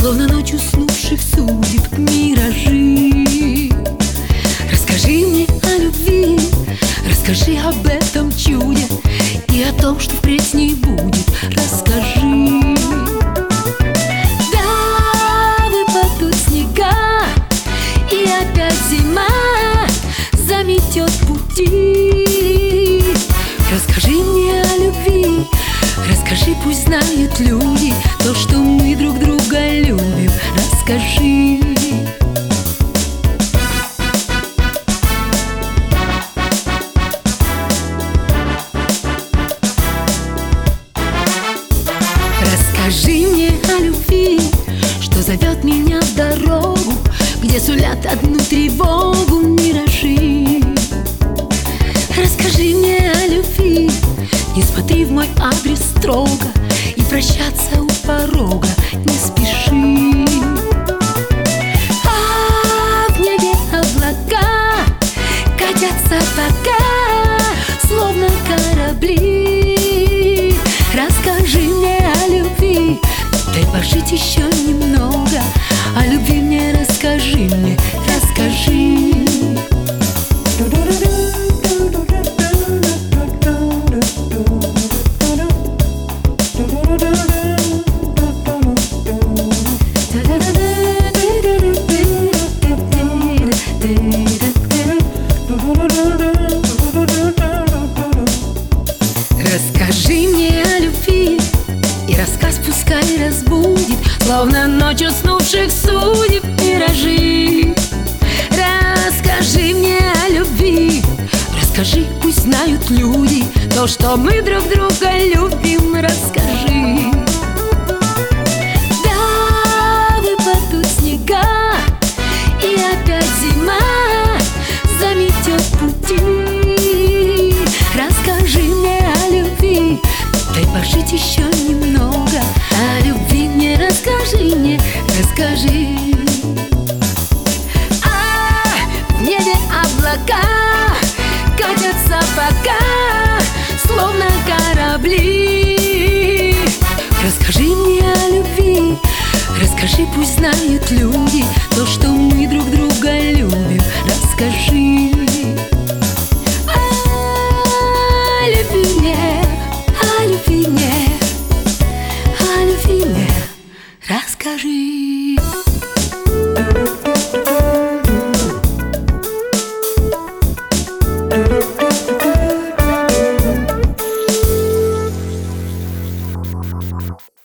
словно ночь уснувших судеб миражи. Расскажи мне о любви, расскажи об этом чуде и о том, что впредь не будет. Расскажи. Да, выпадут снега, и опять зима заметет пути. Расскажи мне о любви, расскажи, пусть знают люди то, что мы друг друга любим. Расскажи. Расскажи мне о любви, что зовет меня в дорогу, где сулят одну тревогу миражи. Расскажи мне о любви, не смотри в мой адрес строго, и прощаться у порога не спеши. А в небе облака катятся пока, словно корабли. Расскажи мне о любви, дай пожить еще немного. О любви мне расскажи мне, расскажи. Расскажи мне о любви, и рассказ пускай разбудит, словно ночь уснувших судеб миражи. Расскажи мне о любви, расскажи, пусть знают люди то, что мы друг друга любим. Расскажи. Да, выпадут снега, и опять зима заметет пути. Расскажи мне о любви, дай пожить еще немного. О любви мне расскажи мне, расскажи. А в небе облака катятся пока, словно корабли. Расскажи мне о любви, расскажи, пусть знают люди то, что мы друг друга любим. Расскажи. О любви мне, о любви мне, о любви мне расскажи. Thank you.